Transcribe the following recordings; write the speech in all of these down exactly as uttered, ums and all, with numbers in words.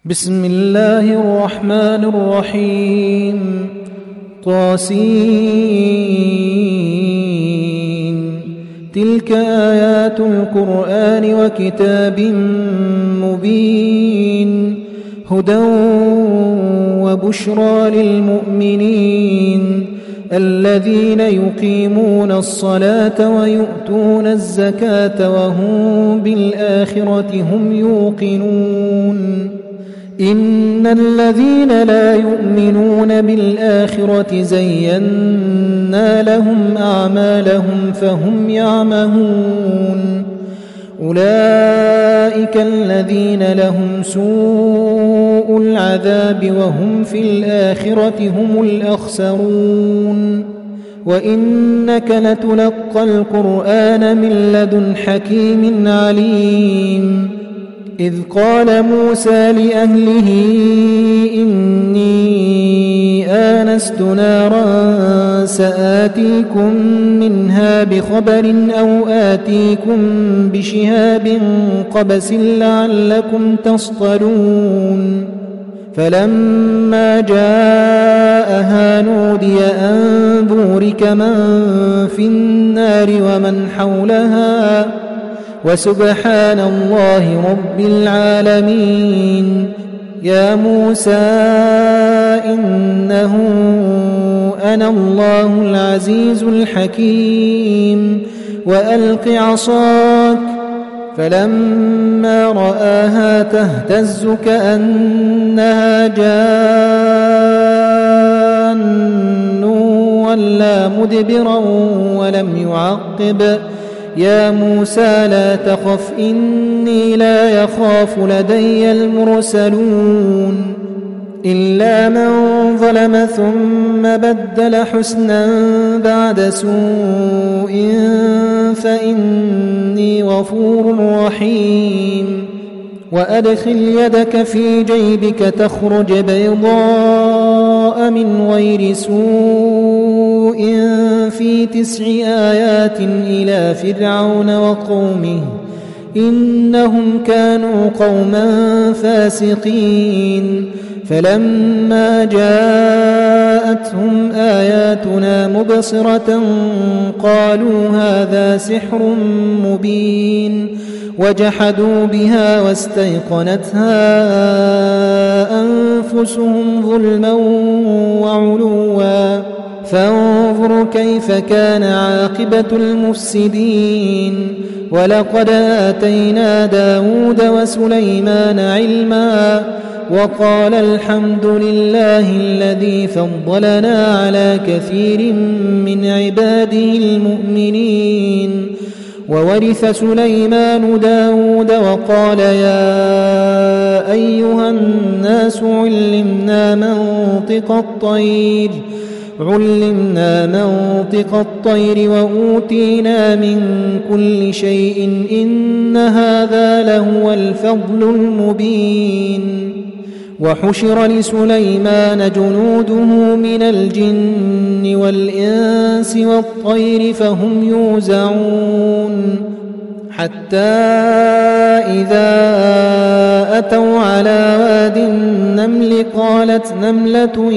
بسم الله الرحمن الرحيم. طاسين. تلك آيات القرآن وكتاب مبين، هدى وبشرى للمؤمنين الذين يقيمون الصلاة ويؤتون الزكاة وهم بالآخرة هم يوقنون. إن الذين لا يؤمنون بالآخرة زينا لهم أعمالهم فهم يعمهون. أولئك الذين لهم سوء العذاب وهم في الآخرة هم الأخسرون. وإنك لتلقى القرآن من لدن حكيم عليم. إذ قال موسى لأهله إني آنست نارا سآتيكم منها بخبر أو آتيكم بشهاب قبس لعلكم تصطلون. فلما جاءها نودي أن بورك من في النار ومن حولها وسبحان الله رب العالمين. يا موسى إنه أنا الله العزيز الحكيم وألق عصاك. فلما رآها تهتز كأنها جان ولا مدبرا ولم يعقب. يا موسى لا تخف إني لا يخاف لدي المرسلون. إلا من ظلم ثم بدل حسنا بعد سوء فإني غفور رحيم. وأدخل يدك في جيبك تخرج بيضاء من غير سوء في تسع آيات إلى فرعون وقومه إنهم كانوا قوما فاسقين. فلما جاءتهم آياتنا مبصرة قالوا هذا سحر مبين، وجحدوا بها واستيقنتها أنفسهم ظلما وعلوا. فانظر كيف كان عاقبة المفسدين. ولقد آتينا داود وسليمان علما وقال الحمد لله الذي فضلنا على كثير من عباده المؤمنين. وورث سليمان داود وقال يا أيها الناس علمنا منطق الطير علمنا منطق الطير وأوتينا من كل شيء إن هذا لهو الفضل المبين. وحشر لسليمان جنوده من الجن والإنس والطير فهم يوزعون. حتى إذا أتوا على واد النمل قالت نملة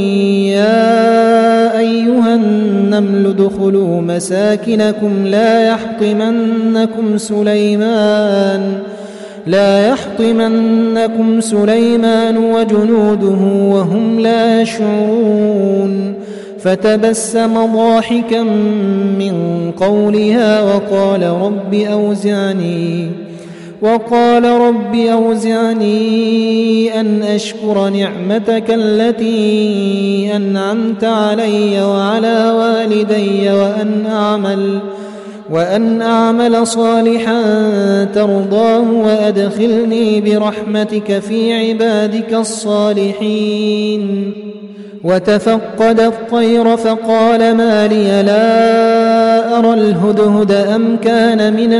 يا أيها النمل ادخلوا مساكنكم لا يحطمنكم سليمان لا يحطمنكم سليمان وجنوده وهم لا يشعرون. فتبسم ضاحكا من قولها وقال رب أوزعني وقال رب أوزعني أن أشكر نعمتك التي أنعمت علي وعلى والدي وأن أعمل وأن أعمل صالحا ترضاه وأدخلني برحمتك في عبادك الصالحين. وتفقد الطير فقال ما لي لا أرى الهدهد أم كان من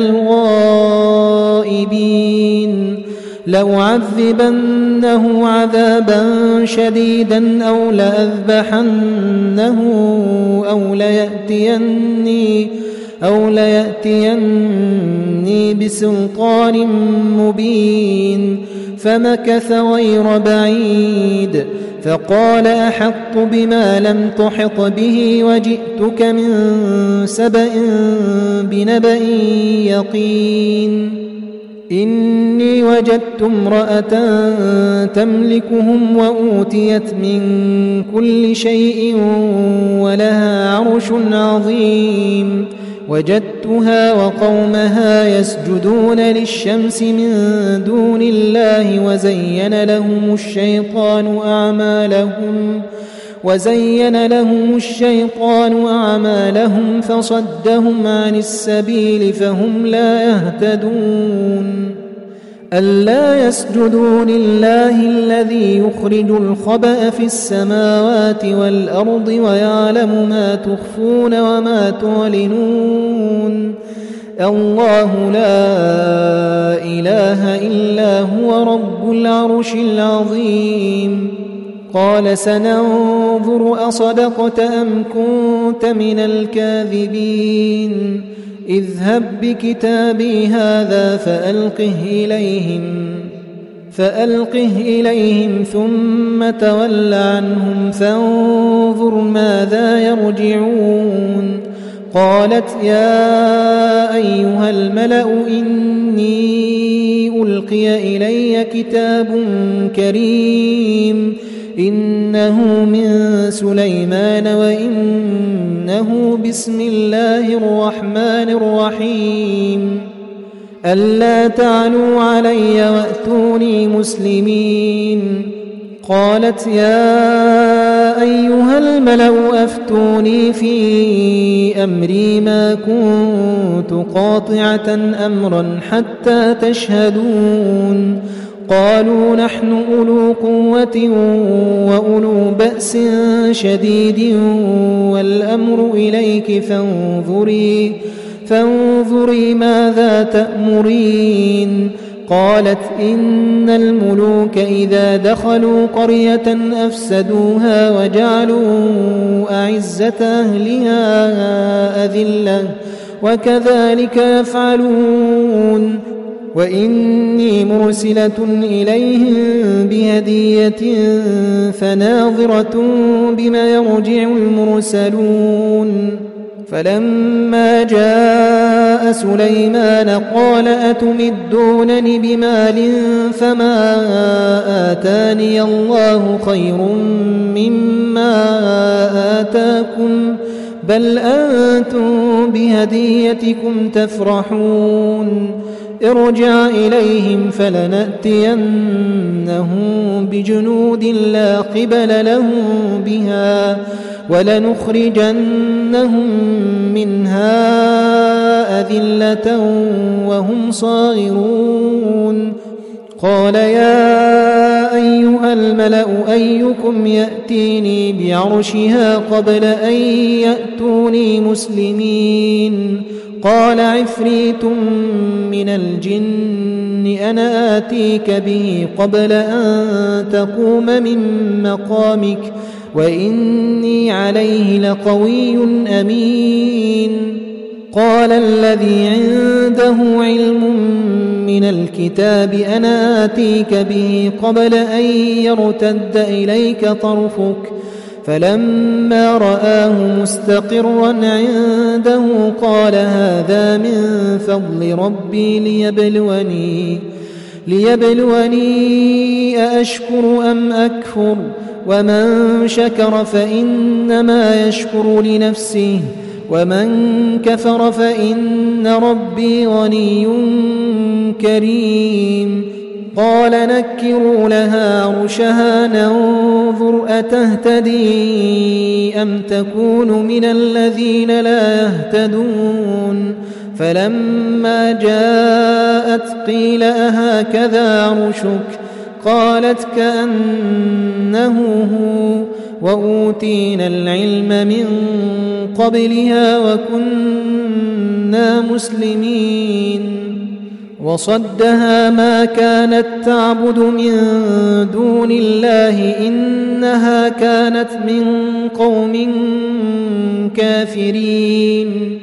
الغائبين. لأعذبنه عذابا شديدا أو لأذبحنه أو ليأتيني أو ليأتيني بسلطان مبين. فمكث غير بعيد فقال أحطت بما لم تحط به وجئتك من سبأ بنبأ يقين إني وجدت امرأة تملكهم وأوتيت من كل شيء ولها عرش عظيم وجدتها وقومها يسجدون للشمس من دون الله وزين لهم الشيطان أعمالهم وزين لهم الشيطان أعمالهم فصدهم عن السبيل فهم لا يهتدون ألا يسجدوا لله الذي يخرج الخبأ في السماوات والأرض ويعلم ما تخفون وما تعلنون الله لا إله إلا هو رب العرش العظيم قال سننظر أصدقت أم كنت من الكاذبين اذهب بكتابي هذا فألقه إليهم فألقه إليهم ثم تول عنهم فانظر ماذا يرجعون قالت يا أيها الملأ إني ألقي إلي كتاب كريم إنه من سليمان وإنه بسم الله الرحمن الرحيم ألا تعلوا علي وأتوني مسلمين قالت يا أيها الملأ أفتوني في أمري ما كنت قاطعة أمرا حتى تشهدون قالوا نحن أولو قوة وأولو بأس شديد والأمر إليك فانظري فانظري ماذا تأمرين قالت إن الملوك إذا دخلوا قرية أفسدوها وجعلوا أعزة أهلها أذلة وكذلك يفعلون وإني مرسلة إليهم بهدية فناظرة بما يرجع المرسلون فلما جاء سليمان قال أتمدونني بمال فما آتاني الله خير مما آتاكم بل أنتم بهديتكم تفرحون ارجع إليهم فلنأتينهم بجنود لا قبل لهم بها ولنخرجنهم منها أذلة وهم صاغرون قال يا أيها الملأ أيكم يأتيني بعرشها قبل أن يأتوني مسلمين قال عفريت من الجن أنا آتيك به قبل أن تقوم من مقامك وإني عليه لقوي أمين قال الذي عنده علم من الكتاب أنا آتيك به قبل أن يرتد إليك طرفك فلما رآه مستقرا عنده قال هذا من فضل ربي ليبلوني ليبلوني أأشكر أم أكفر ومن شكر فإنما يشكر لنفسه ومن كفر فإن ربي غني كريم قال نكروا لها عرشها ننظر أتهتدي أم تكون من الذين لا يهتدون فلما جاءت قيل أهكذا عرشك قالت كأنه هو وأوتينا العلم من قبلها وكنا مسلمين وصدها ما كانت تعبد من دون الله إنها كانت من قوم كافرين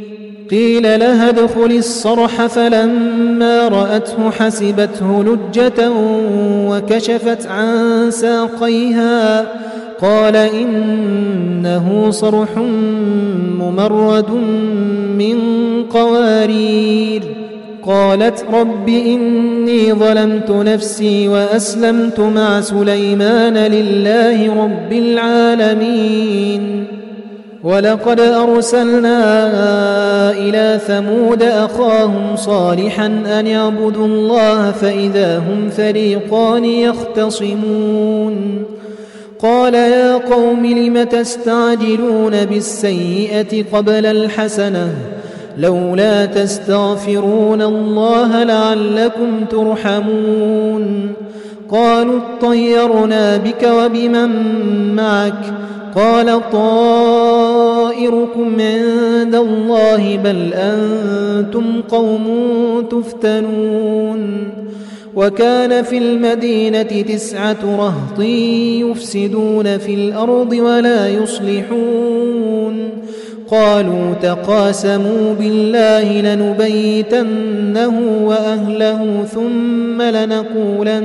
قيل لها ادخل الصرح فلما رأته حسبته لجة وكشفت عن ساقيها قال إنه صرح ممرد من قوارير. قالت رب إني ظلمت نفسي وأسلمت مع سليمان لله رب العالمين. ولقد أرسلنا إلى ثمود أخاهم صالحا أن يعبدوا الله فإذا هم فريقان يختصمون. قال يا قوم لم تستعجلون بالسيئة قبل الحسنة لولا تستغفرون الله لعلكم ترحمون. قالوا اطيرنا بك وبمن معك قال طائركم عند الله بل أنتم قوم تفتنون. وكان في المدينة تسعة رهط يفسدون في الأرض ولا يصلحون. قالوا تقاسموا بالله لنبيتنه وأهله ثم لنقولن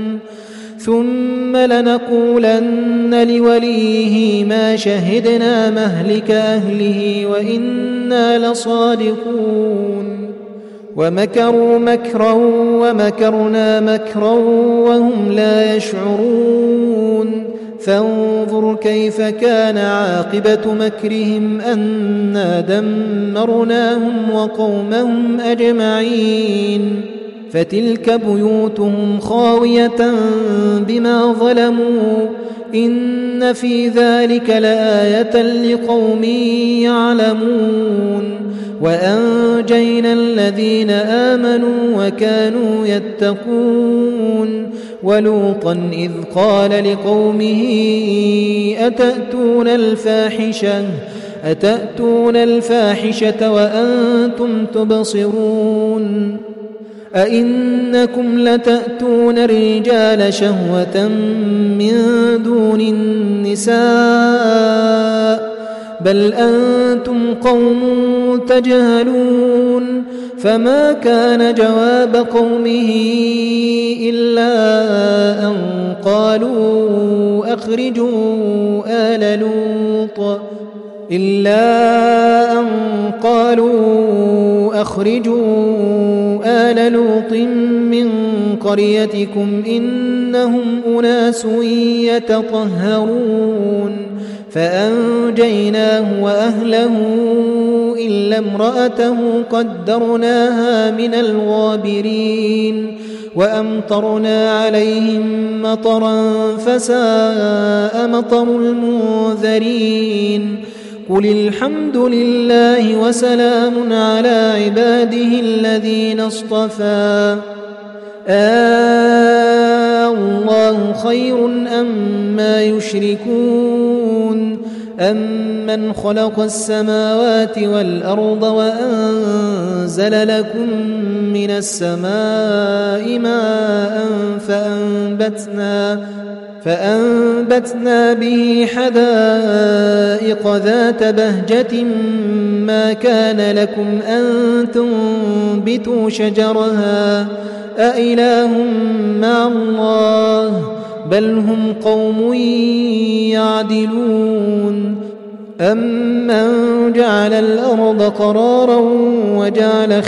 ثم لنقولن لوليه ما شهدنا مهلك أهله وإنا لصادقون. ومكروا مكرا ومكرنا مكرا وهم لا يشعرون. فانظر كيف كان عاقبة مكرهم أنا دمرناهم وقومهم أجمعين. فتلك بيوتهم خاوية بما ظلموا إن في ذلك لآية لقوم يعلمون. وأنجينا الذين آمنوا وكانوا يتقون. ولوطا إذ قال لقومه أتأتون الفاحشة أتأتون الفاحشة وأنتم تبصرون أئنكم لتأتون الرجال شهوة من دون النساء بل أنتم قوم تجهلون. فما كان جواب قومه إلا أن قالوا أخرجوا آل لوط إلا أن قالوا أخرجوا آل لوط من قريتكم إنهم أناس يتطهرون. فأنجيناه وأهله إلا امرأته قدرناها من الغابرين. وأمطرنا عليهم مطرا فساء مطر المنذرين. قل الحمد لله وسلام على عباده الذين اصطفى آه الله خير أما يشركون. أمن خلق السماوات والأرض وأنزل لكم من السماء ماء فأنبتنا فأنبتنا به حدائق ذات بهجة ما كان لكم أن تنبتوا شجرها أإله مع الله بل هم قوم يعدلون. أمن جعل الأرض قرارا وجعل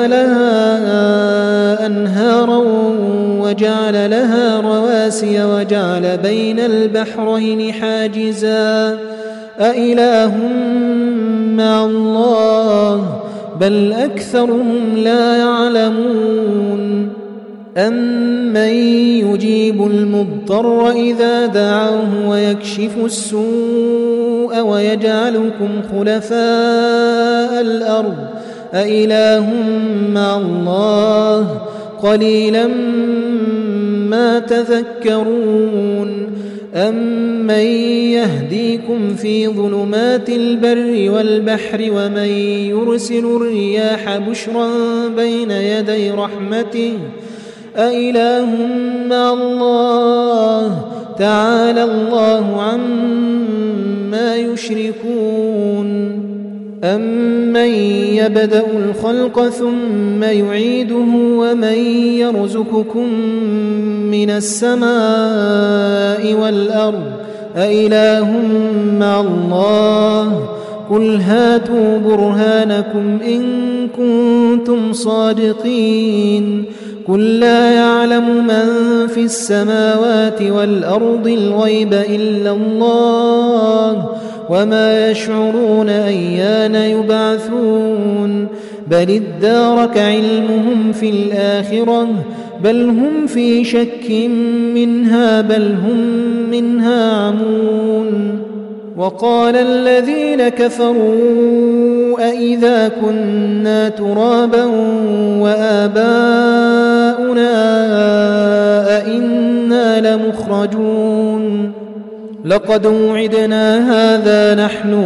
خلالها أنهارا وجعل لها رواسي وجعل بين البحرين حاجزا أإله مع الله بل أكثرهم لا يعلمون. أمن يجيب المضطر إذا دعاه ويكشف السوء ويجعلكم خلفاء الأرض أإله مع الله قليلا ما تذكرون. أمن يهديكم في ظلمات البر والبحر ومن يرسل الرياح بشرا بين يدي رحمته أإله مع الله تعالى الله عما يشركون. أمن يبدأ الخلق ثم يعيده ومن يرزقكم من السماء والأرض أإله مع الله قل هاتوا برهانكم إن كنتم صادقين قل لا يعلم من في السماوات والأرض الغيب إلا الله وما يشعرون أيان يبعثون بل ادارك علمهم في الآخرة بل هم في شك منها بل هم منها عمون وقال الذين كفروا أئذا كنا ترابا وآباؤنا أئنا لمخرجون لقد وعدنا هذا نحن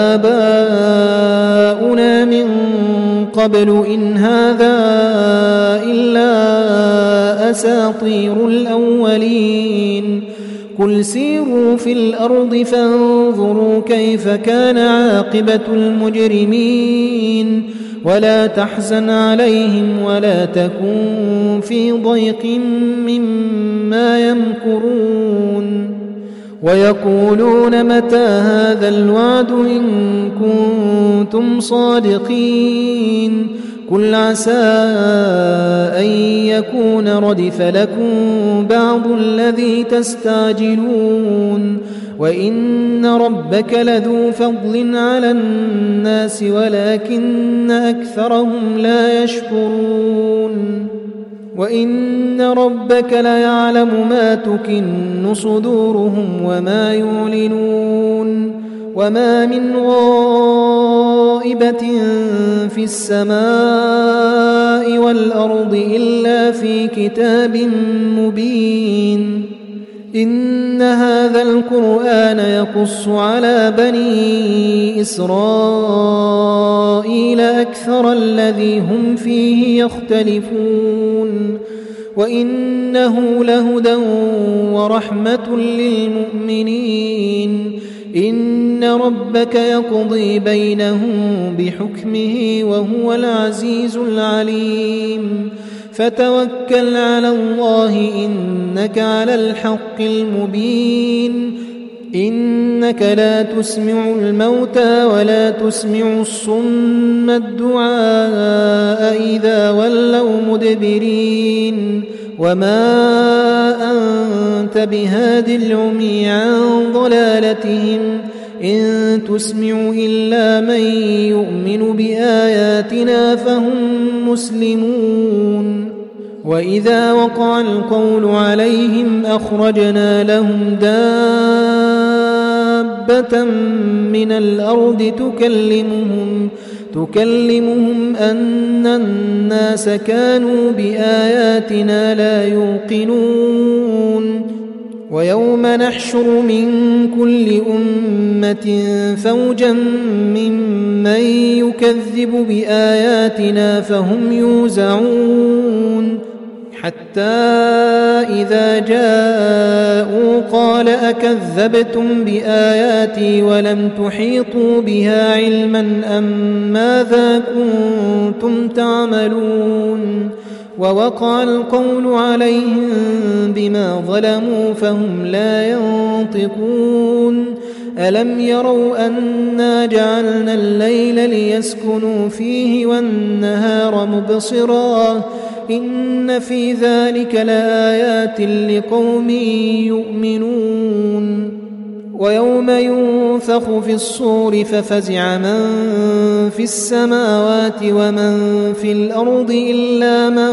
وآباؤنا من قبل إن هذا إلا أساطير الأولين قل سيروا في الأرض فانظروا كيف كان عاقبة المجرمين ولا تحزن عليهم ولا تكن في ضيق مما يمكرون ويقولون متى هذا الوعد إن كنتم صادقين قل عسى أن يكون ردف لكم بعض الذي تستعجلون وإن ربك لذو فضل على الناس ولكن أكثرهم لا يشكرون وإن ربك ليعلم ما تكن صدورهم وما يعلنون وما من غائبة في السماء والأرض إلا في كتاب مبين إن هذا القرآن يقص على بني إسرائيل أكثر الذي هم فيه يختلفون وإنه لهدى ورحمة للمؤمنين إن ربك يقضي بينهم بحكمه وهو العزيز العليم فتوكل على الله إنك على الحق المبين إنك لا تسمع الموتى ولا تسمع الصم الدعاء إذا ولوا مدبرين وما أنت بهاد العمي عن ضلالتهم إن تسمع إلا من يؤمن بآياتنا فهم مسلمون وإذا وقع القول عليهم أخرجنا لهم دابة من الأرض تكلمهم تكلمهم أن الناس كانوا بآياتنا لا يوقنون ويوم نحشر من كل أمة فوجا ممن يكذب بآياتنا فهم يوزعون حتى إذا جاءوا قال أكذبتم بآياتي ولم تحيطوا بها علما أم ماذا كنتم تعملون ووقع القول عليهم بما ظلموا فهم لا ينطقون ألم يروا أنا جعلنا الليل ليسكنوا فيه والنهار مبصرا إن في ذلك لآيات لقوم يؤمنون ويوم ينفخ في الصور ففزع من في السماوات ومن في الأرض إلا من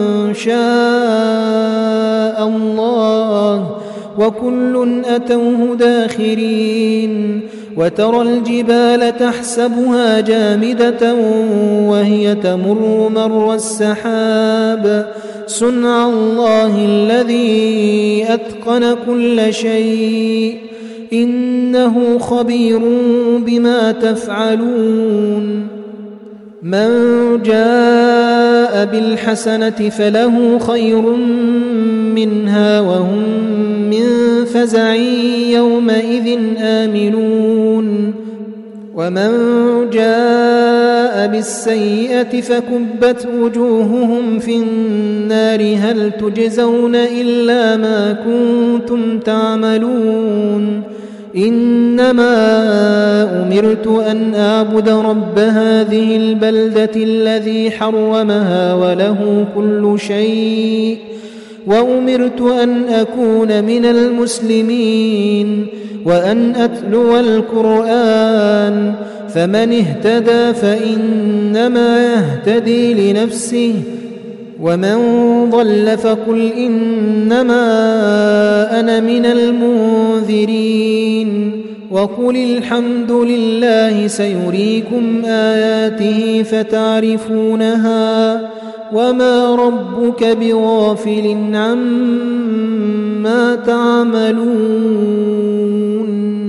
شاء الله وكل أتوه داخرين وترى الجبال تحسبها جامدة وهي تمر مر السحاب صنع الله الذي أتقن كل شيء إنه خبير بما تفعلون من جاء بالحسنة فله خير منها وهم من فزع يومئذ آمنون ومن جاء بالسيئة فكبت وجوههم في النار هل تجزون إلا ما كنتم تعملون إنما أمرت أن أعبد رب هذه البلدة الذي حرمها وله كل شيء وأمرت أن أكون من المسلمين وأن أتلو القرآن فمن اهتدى فإنما يهتدي لنفسه ومن ضل فقل إنما أنا من المنذرين وقل الحمد لله سيريكم آياته فتعرفونها وما ربك بغافل عما تعملون